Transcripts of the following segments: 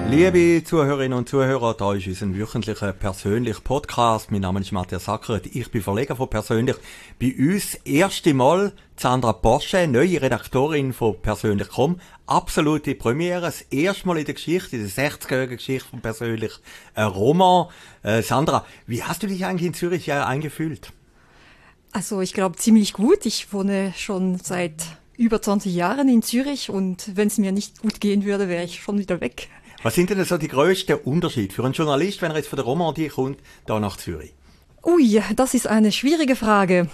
Liebe Zuhörerinnen und Zuhörer, da ist unser wöchentlicher persönlicher Podcast. Mein Name ist Matthias Sackert, ich bin Verleger von Persönlich. Bei uns erste Mal Sandra Porsche, neue Redaktorin von Persönlich.com. Absolute Premiere, das erste Mal in der Geschichte, in der 60-jährigen Geschichte von Persönlich, ein Roman. Sandra, wie hast du dich eigentlich in Zürich eingefühlt? Also ich glaube ziemlich gut. Ich wohne schon seit über 20 Jahren in Zürich und wenn es mir nicht gut gehen würde, wäre ich schon wieder weg. Was sind denn so die grössten Unterschiede für einen Journalist, wenn er jetzt von der Romandie kommt, da nach Zürich? Ui, das ist eine schwierige Frage.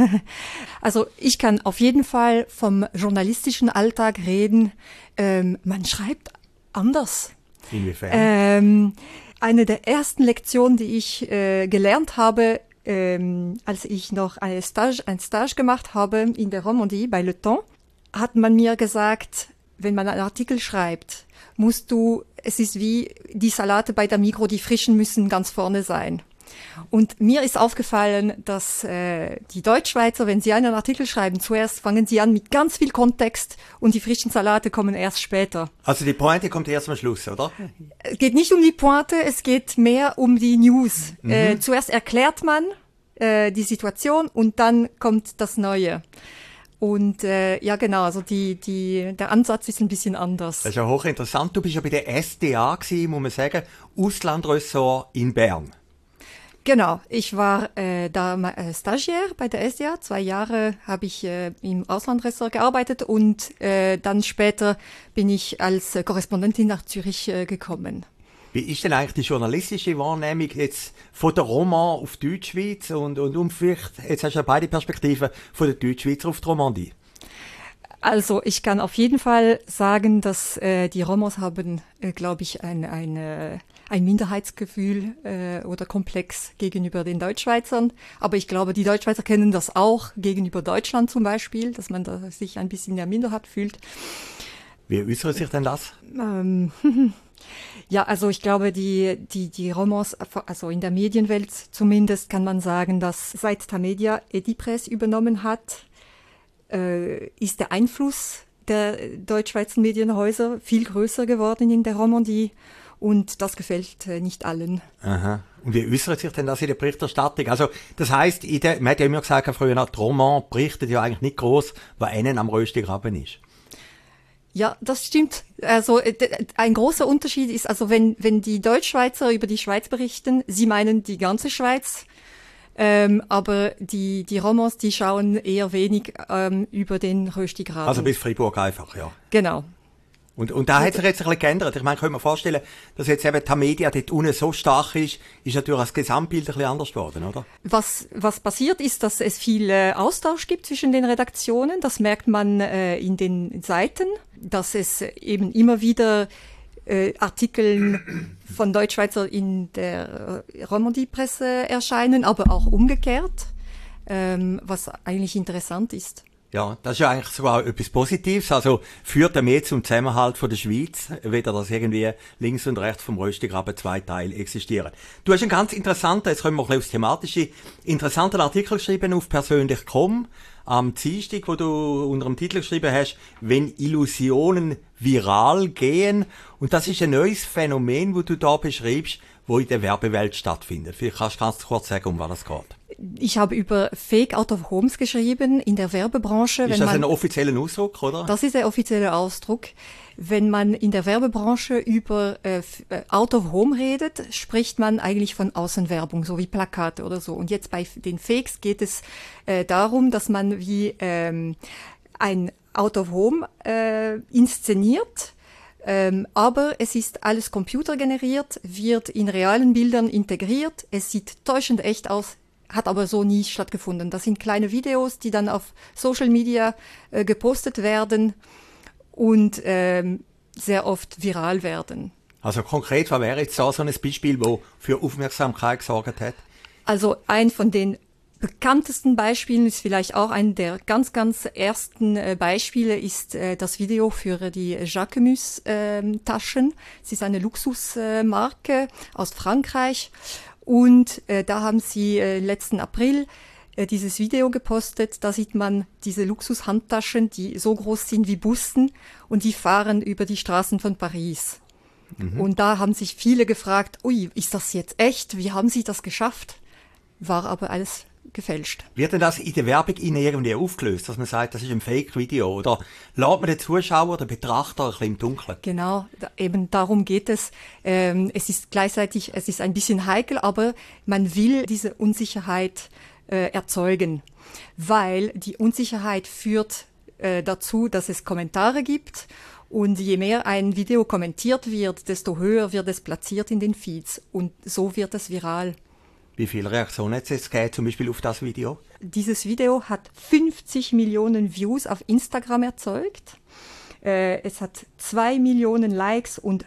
Also ich kann auf jeden Fall vom journalistischen Alltag reden. Man schreibt anders. Inwiefern? Eine der ersten Lektionen, die ich gelernt habe, als ich noch ein Stage gemacht habe in der Romandie bei Le Temps, hat man mir gesagt, wenn man einen Artikel schreibt, es ist wie die Salate bei der Migros, die frischen müssen ganz vorne sein. Und mir ist aufgefallen, dass die Deutschschweizer, wenn sie einen Artikel schreiben, zuerst fangen sie an mit ganz viel Kontext und die frischen Salate kommen erst später. Also die Pointe kommt erst am Schluss, oder? Es geht nicht um die Pointe, es geht mehr um die News. Zuerst erklärt man die Situation und dann kommt das Neue. Und ja genau, also der Ansatz ist ein bisschen anders. Das ist ja hochinteressant. Du bist ja bei der SDA gewesen, muss man sagen, Auslandressort in Bern. Genau, ich war da Stagiaire bei der SDA. 2 Jahre habe ich im Auslandressort gearbeitet und dann später bin ich als Korrespondentin nach Zürich gekommen. Wie ist denn eigentlich die journalistische Wahrnehmung jetzt von der Roman auf Deutschschweiz und vielleicht, jetzt hast du ja beide Perspektiven, von der Deutschschweizer auf die Romandie? Also ich kann auf jeden Fall sagen, dass die Romos haben, glaube ich, ein Minderheitsgefühl oder Komplex gegenüber den Deutschschweizern. Aber ich glaube, die Deutschschweizer kennen das auch gegenüber Deutschland zum Beispiel, dass man da sich ein bisschen in der Minderheit fühlt. Wie äußert sich denn das? Ja, also ich glaube, die Romans, also in der Medienwelt zumindest, kann man sagen, dass seit Tamedia Edipresse übernommen hat, ist der Einfluss der deutsch-schweizer Medienhäuser viel größer geworden in der Romandie und das gefällt nicht allen. Aha. Und wie äußert sich denn das in der Berichterstattung? Also das heisst, man hat ja immer gesagt, früher die Roman berichtet ja eigentlich nicht gross, was ihnen am Röstigraben ist. Ja, das stimmt. Also ein großer Unterschied ist, also wenn die Deutschschweizer über die Schweiz berichten, sie meinen die ganze Schweiz, aber die Romans, die schauen eher wenig über den Röstigraben. Also bis Freiburg einfach, ja. Genau. Und da hat sich jetzt ein bisschen geändert. Ich meine, ich könnte mir vorstellen, dass jetzt eben Tamedia dort unten so stark ist natürlich das Gesamtbild ein bisschen anders geworden, oder? Was passiert ist, dass es viel Austausch gibt zwischen den Redaktionen. Das merkt man in den Seiten, dass es eben immer wieder Artikel von Deutschschweizer in der Romandie-Presse erscheinen, aber auch umgekehrt, was eigentlich interessant ist. Ja, das ist ja eigentlich sogar etwas Positives. Also führt er mehr zum Zusammenhalt von der Schweiz, weder dass irgendwie links und rechts vom Röstigraben 2 Teile existieren. Du hast einen ganz interessanten, jetzt kommen wir ein bisschen aufs Thematische, interessanten Artikel geschrieben auf Persönlich.com am Dienstag, wo du unter dem Titel geschrieben hast, wenn Illusionen viral gehen. Und das ist ein neues Phänomen, wo du da beschreibst, wo in der Werbewelt stattfindet. Vielleicht kannst du ganz kurz sagen, um was es geht. Ich habe über Fake Out of Homes geschrieben in der Werbebranche. Ist das ein offizieller Ausdruck, oder? Das ist der offizielle Ausdruck. Wenn man in der Werbebranche über Out of Home redet, spricht man eigentlich von Außenwerbung, so wie Plakate oder so. Und jetzt bei den Fakes geht es darum, dass man wie ein Out of Home inszeniert. Aber es ist alles computergeneriert, wird in realen Bildern integriert. Es sieht täuschend echt aus, hat aber so nie stattgefunden. Das sind kleine Videos, die dann auf Social Media gepostet werden und sehr oft viral werden. Also konkret, was wäre jetzt so ein Beispiel, das für Aufmerksamkeit gesorgt hat? Also ein von den bekanntesten Beispielen ist vielleicht auch ein der ganz, ganz ersten Beispiele ist das Video für die Jacquemus Taschen. Es ist eine Luxusmarke aus Frankreich und da haben sie letzten April dieses Video gepostet. Da sieht man diese Luxushandtaschen, die so groß sind wie Bussen und die fahren über die Straßen von Paris. Und da haben sich viele gefragt, ui, ist das jetzt echt? Wie haben Sie das geschafft? War aber alles gefälscht. Wird denn das in der Werbung Ihnen irgendwie aufgelöst, dass man sagt, das ist ein Fake-Video? Oder lässt man den Zuschauer, den Betrachter ein bisschen im Dunkeln? Genau, eben darum geht es. Es ist gleichzeitig, es ist ein bisschen heikel, aber man will diese Unsicherheit erzeugen, weil die Unsicherheit führt dazu, dass es Kommentare gibt. Und je mehr ein Video kommentiert wird, desto höher wird es platziert in den Feeds. Und so wird es viral. Wie viele Reaktionen hat es jetzt gegeben, zum Beispiel auf das Video? Dieses Video hat 50 Millionen Views auf Instagram erzeugt. Es hat 2 Millionen Likes und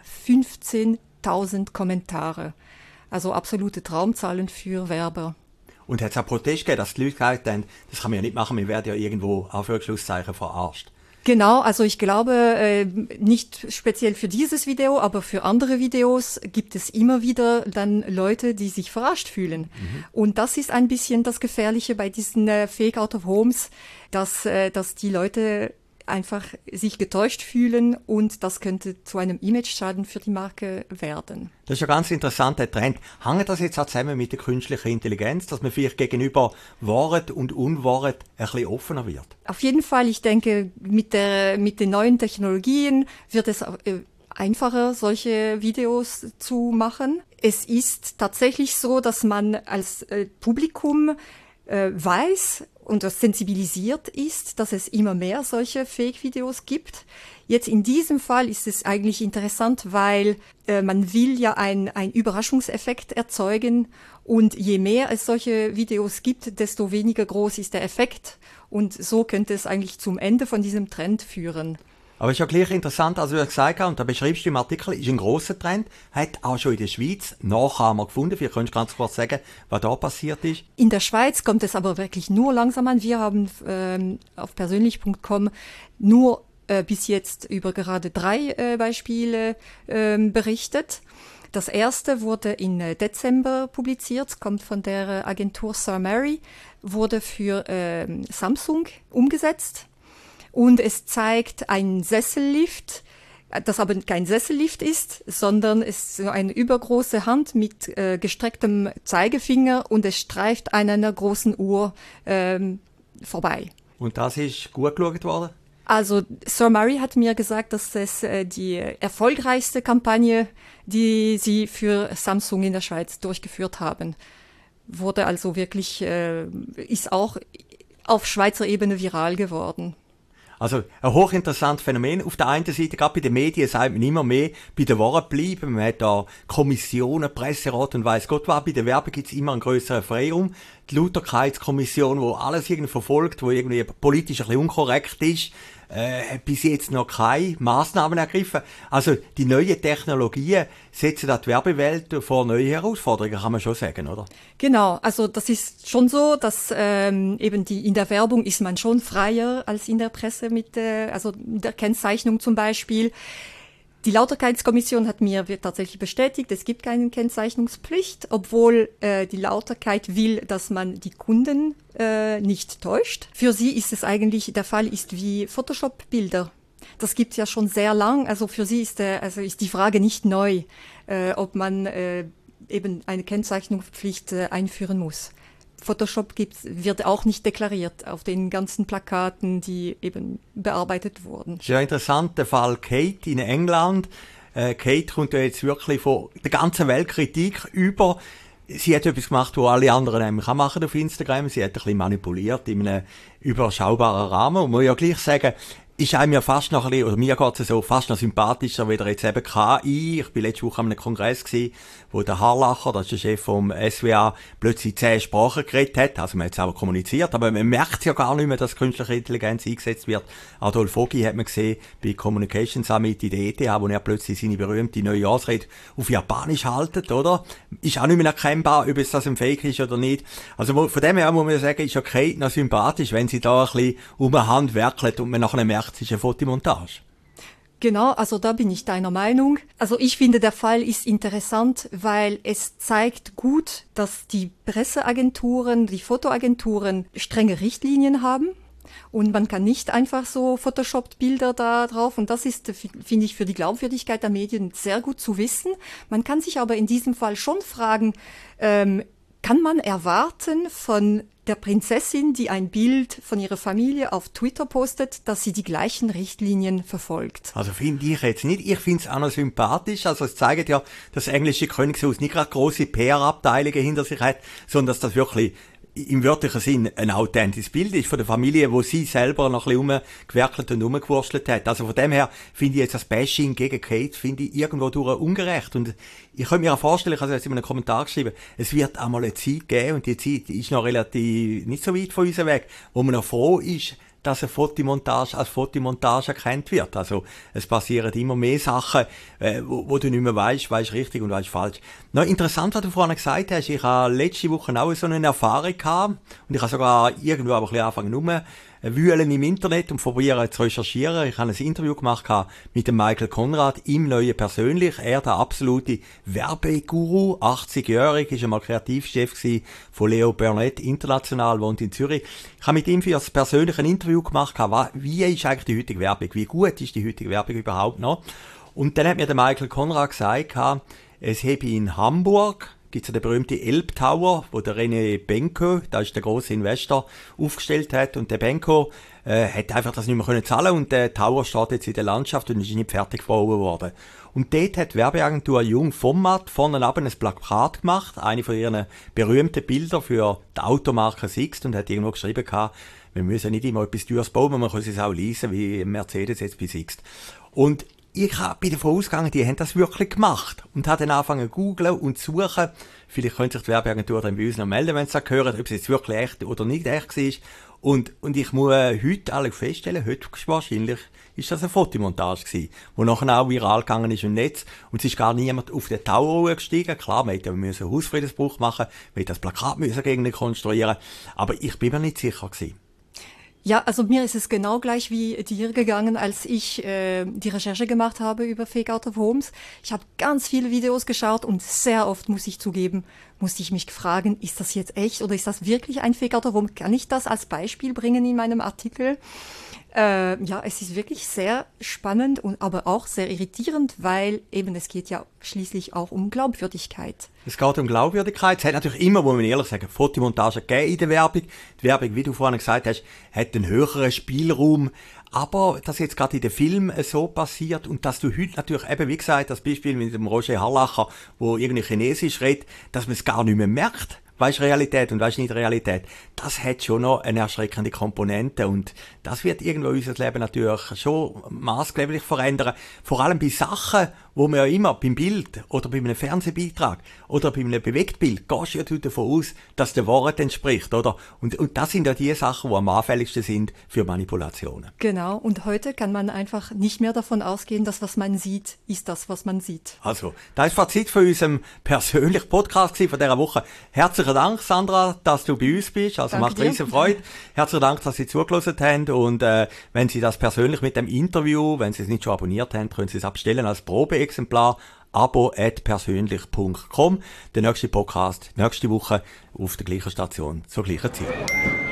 15.000 Kommentare. Also absolute Traumzahlen für Werber. Und hat es auch Protest gegeben, dass die Leute gesagt haben, das kann man ja nicht machen, wir werden ja irgendwo, Anführungszeichen, verarscht. Genau, also ich glaube, nicht speziell für dieses Video, aber für andere Videos gibt es immer wieder dann Leute, die sich verarscht fühlen. Und das ist ein bisschen das Gefährliche bei diesen Fake Out of Homes, dass die Leute einfach sich getäuscht fühlen und das könnte zu einem Imageschaden für die Marke werden. Das ist ja ganz interessant, der Trend. Hängt das jetzt auch zusammen mit der künstlichen Intelligenz, dass man vielleicht gegenüber Wahrheit und Unwahrheit ein bisschen offener wird? Auf jeden Fall, ich denke, mit den neuen Technologien wird es einfacher, solche Videos zu machen. Es ist tatsächlich so, dass man als Publikum weiß und das sensibilisiert ist, dass es immer mehr solche Fake-Videos gibt. Jetzt in diesem Fall ist es eigentlich interessant, weil man will ja einen Überraschungseffekt erzeugen und je mehr es solche Videos gibt, desto weniger groß ist der Effekt und so könnte es eigentlich zum Ende von diesem Trend führen. Aber es ist ja gleich interessant, also du hast gesagt, und da beschreibst du im Artikel, ist ein grosser Trend, hat auch schon in der Schweiz Nachahmer gefunden. Vielleicht könntest du ganz kurz sagen, was da passiert ist. In der Schweiz kommt es aber wirklich nur langsam an. Wir haben auf persönlich.com nur bis jetzt über gerade 3 Beispiele berichtet. Das erste wurde im Dezember publiziert, kommt von der Agentur Sir Mary, wurde für Samsung umgesetzt. Und es zeigt einen Sessellift, das aber kein Sessellift ist, sondern es ist eine übergroße Hand mit gestrecktem Zeigefinger und es streift an einer großen Uhr vorbei. Und das ist gut geschaut worden? Also Sir Murray hat mir gesagt, dass es die erfolgreichste Kampagne, die sie für Samsung in der Schweiz durchgeführt haben. Wurde also wirklich, ist auch auf Schweizer Ebene viral geworden. Also ein hochinteressantes Phänomen. Auf der einen Seite, gerade bei den Medien, sagt man immer mehr, bei der Wahrheit bleiben. Man hat da Kommissionen, Presserat und weiss Gott was. Bei der Werbung gibt es immer einen grösseren Freiraum. Die Lauterkeitskommission, wo alles irgendwie verfolgt, wo irgendwie politisch ein bisschen unkorrekt ist, hat bis jetzt noch keine Massnahmen ergriffen. Also die neuen Technologien setzen da die Werbewelt vor neue Herausforderungen, kann man schon sagen, oder? Genau, also das ist schon so, dass eben in der Werbung ist man schon freier als in der Presse mit also der Kennzeichnung zum Beispiel. Die Lauterkeitskommission hat mir tatsächlich bestätigt, es gibt keine Kennzeichnungspflicht, obwohl die Lauterkeit will, dass man die Kunden nicht täuscht. Für sie ist es eigentlich, der Fall ist wie Photoshop-Bilder. Das gibt's ja schon sehr lang, also für sie ist die Frage nicht neu, ob man eben eine Kennzeichnungspflicht einführen muss. Photoshop wird auch nicht deklariert auf den ganzen Plakaten, die eben bearbeitet wurden. Sehr interessant, der Fall Kate in England. Kate kommt ja jetzt wirklich von der ganzen Welt Kritik über. Sie hat etwas gemacht, was alle anderen nämlich auch machen auf Instagram. Sie hat ein bisschen manipuliert in einem überschaubaren Rahmen. Und man muss ja gleich sagen, ist einem ja fast noch ein bisschen, oder mir geht's so, fast noch sympathischer, wie jetzt eben KI. Ich bin letzte Woche an einem Kongress gewesen, wo der Harlacher, das ist der Chef vom SWA, plötzlich 10 Sprachen geredet hat. Also man hat es auch kommuniziert, aber man merkt ja gar nicht mehr, dass künstliche Intelligenz eingesetzt wird. Adolf Vogi hat man gesehen bei Communication Summit in der ETH, wo er plötzlich seine berühmte Neujahrsrede auf Japanisch haltet, oder? Ist auch nicht mehr erkennbar, ob es das ein Fake ist oder nicht. Also von dem her muss man sagen, ist ja Kate noch sympathisch, wenn sie da ein bisschen um eine Hand werkelt und man nachher merkt, es ist eine Fotomontage. Genau, also da bin ich deiner Meinung. Also ich finde, der Fall ist interessant, weil es zeigt gut, dass die Presseagenturen, die Fotoagenturen strenge Richtlinien haben Und man kann nicht einfach so Photoshoppt Bilder da drauf. Und das ist, finde ich, für die Glaubwürdigkeit der Medien sehr gut zu wissen. Man kann sich aber in diesem Fall schon fragen, kann man erwarten von der Prinzessin, die ein Bild von ihrer Familie auf Twitter postet, dass sie die gleichen Richtlinien verfolgt? Also finde ich jetzt nicht. Ich finde es auch noch sympathisch. Also es zeigt ja, dass das englische Königshaus nicht gerade grosse PR-Abteilungen hinter sich hat, sondern dass das wirklich im wörtlichen Sinn ein authentisches Bild ist von der Familie, wo sie selber noch ein bisschen rumgewerkelt und rumgewurschtelt hat. Also von dem her finde ich jetzt das Bashing gegen Kate, finde ich irgendwo durch ungerecht. Und ich könnte mir auch vorstellen, ich habe jetzt in einem Kommentar geschrieben, es wird auch mal eine Zeit geben, und die Zeit ist noch relativ nicht so weit von uns weg, wo man noch froh ist, dass eine Fotomontage als Fotomontage erkannt wird. Also es passieren immer mehr Sachen, wo du nicht mehr weißt richtig und weißt falsch. Noch interessant, was du vorhin gesagt hast, ich habe letzte Woche auch so eine Erfahrung gehabt und ich habe sogar irgendwo aber ein bisschen angefangen wühlen im Internet und probieren zu recherchieren. Ich habe ein Interview gemacht mit dem Michael Konrad, ihm neue persönlich. Er, der absolute Werbeguru, 80-jährig, ist einmal Kreativchef von Leo Burnett, international, wohnt in Zürich. Ich habe mit ihm für das persönliche Interview gemacht, wie ist eigentlich die heutige Werbung, wie gut ist die heutige Werbung überhaupt noch. Und dann hat mir der Michael Konrad gesagt, es habe in Hamburg gibt's ja den berühmten Elbtower, wo der René Benko, da ist der grosse Investor, aufgestellt hat. Und der Benko hat einfach das nicht mehr zahlen und der Tower steht jetzt in der Landschaft und ist nicht fertig gebaut worden. Und dort hat die Werbeagentur Jung Format vorne ab ein Plakat gemacht, eine von ihren berühmten Bilder für die Automarke Sixt, und hat irgendwo geschrieben, wir müssen nicht immer etwas Teures bauen, man kann es auch leisen, wie Mercedes jetzt bei Sixt. Und ich bin davon ausgegangen, die haben das wirklich gemacht und habe dann angefangen zu googlen und zu suchen. Vielleicht könnte sich die Werbeagentur dann bei uns noch melden, wenn sie das hören, ob es jetzt wirklich echt oder nicht echt war. Und ich muss heute alle feststellen, heute wahrscheinlich ist das eine Fotomontage gewesen, die nachher auch viral gegangen ist im Netz. Und es ist gar niemand auf den Tower gestiegen. Klar, man hätte einen Hausfriedensbruch machen, man hätte das Plakat gegen ihn konstruieren, aber ich bin mir nicht sicher gewesen. Ja, also mir ist es genau gleich wie dir gegangen, als ich die Recherche gemacht habe über Fake Out of Homes. Ich habe ganz viele Videos geschaut und sehr oft, muss ich zugeben, musste ich mich fragen, ist das jetzt echt oder ist das wirklich ein Fake Out of Home? Kann ich das als Beispiel bringen in meinem Artikel? Ja, es ist wirklich sehr spannend und aber auch sehr irritierend, weil eben es geht ja schließlich auch um Glaubwürdigkeit. Es geht um Glaubwürdigkeit. Es hat natürlich immer, muss man ehrlich sagen, Fotomontage gegeben in der Werbung. Die Werbung, wie du vorhin gesagt hast, hat einen höheren Spielraum. Aber dass jetzt gerade in den Filmen so passiert und dass du heute natürlich eben, wie gesagt, das Beispiel mit dem Roger Harlacher, wo irgendwie Chinesisch redet, dass man es gar nicht mehr merkt. Weisst Realität und weisst nicht Realität. Das hat schon noch eine erschreckende Komponente und das wird irgendwo unser Leben natürlich schon maßgeblich verändern. Vor allem bei Sachen, wo man ja immer beim Bild oder bei einem Fernsehbeitrag oder bei einem Bewegtbild gehst du ja davon aus, dass der Wahrheit entspricht, oder? Und das sind ja die Sachen, die am anfälligsten sind für Manipulationen. Genau, und heute kann man einfach nicht mehr davon ausgehen, dass was man sieht, ist das, was man sieht. Also, das ist Fazit von unserem persönlichen Podcast von dieser Woche. Herzlichen Dank, Sandra, dass du bei uns bist. Also, Danke macht riesen Freude. Herzlichen Dank, dass Sie zugelassen haben. Und wenn Sie das persönlich mit dem Interview, wenn Sie es nicht schon abonniert haben, können Sie es abstellen als Probeexemplar. abo@persönlich.com. Der nächste Podcast nächste Woche auf der gleichen Station zur gleichen Zeit.